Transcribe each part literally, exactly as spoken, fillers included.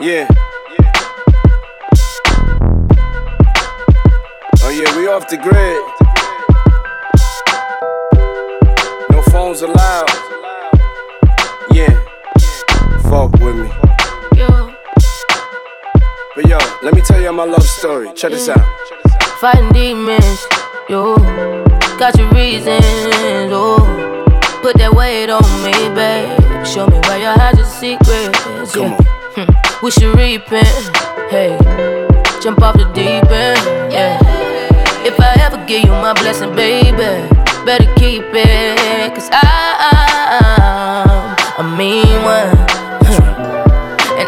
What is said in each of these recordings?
Yeah. Oh yeah, we off the grid. No phones allowed. Yeah. Fuck with me. But yo, let me tell you my love story. Check this out. Fighting demons, yo. Got your reasons, oh. Put that weight on me, babe. Show me why you hide your secrets. Come Yeah. on. Hmm. We should repent, hey. Jump off the deep end, yeah. If I ever give you my blessing, baby, better keep it. Cause I, I'm a mean one. And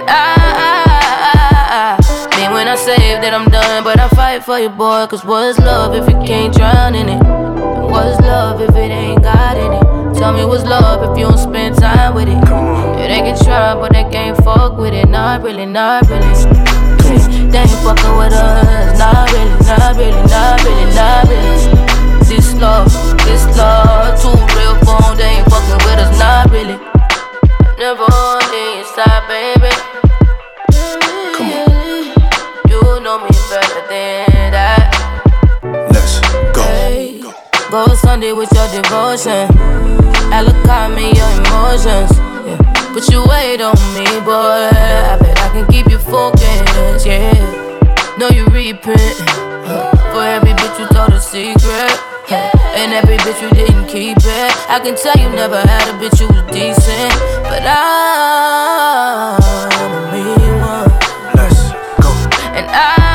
I, mean when I say that I'm done, but I fight for you, boy. Cause what's love if you can't drown in it? And what's love if it ain't God in it? Tell me what's love if you don't spend time with it? Yeah, they can try, but they can't fuck with it. Not really, not really. They ain't fucking with us. Not really, not really, not really, not really. This love, this love, too real for them. They ain't fucking with us. Not really. Never on the inside, baby. Come on. You know me better than that. Let's go. Hey, go. Go Sunday with your devotion. Allocate me your emotions. Yeah. Put your weight on me, boy. I bet I can keep you focused, yeah. Know you repent uh, for every bitch you told a secret, yeah. And every bitch you didn't keep it. I can tell you never had a bitch who was decent, but I'm a mean one. Let's go. And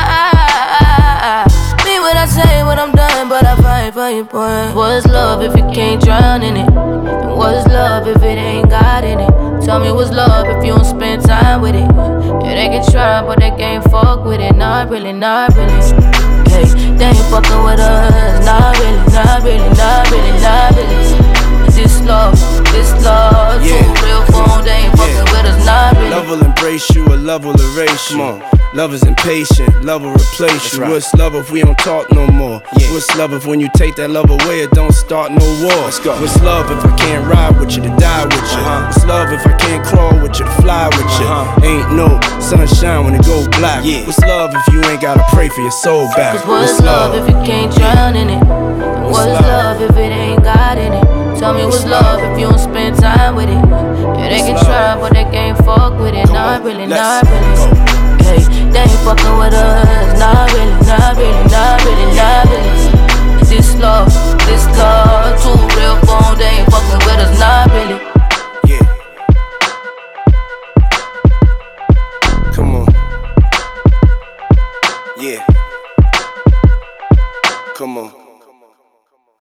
I, mean what I say when I'm done, but I fight for you, boy. What's love if you can't drown in it? And what's love if it ain't God in it? Tell me what's love if you don't spend time with it? Yeah, they can try, but they can't fuck with it. Not really, not really. Hey, they ain't fucking with us. Not really, not really, not really, not really. This love, this love, Yeah. too real for them. They ain't fucking Yeah. with us. Not really. Love will embrace you, a love will erase you. Come on. Love is impatient, love will replace That's you. Right. What's love if we don't talk no more? Yeah. What's love if when you take that love away, it don't start no war? Let's go. What's love if I can't ride with you to die with you? Uh-huh. What's love if I can't crawl with you to fly with you? Uh-huh. Ain't no sunshine when it go black. Yeah. What's love if you ain't gotta pray for your soul back? Cause what's, what's love, love if you can't drown in it? What's, what's love? love if it ain't God in it? Tell me what's, what's love if you don't spend time with it? Yeah, they can try, but they can't fuck with it. Come not on. really, Let's not really. go. Hey, they ain't fucking with us. Not really, not really, not really, not really. This love, this love, too real for them. They ain't fucking with us. Not really. Yeah. Come on. Yeah. Come on.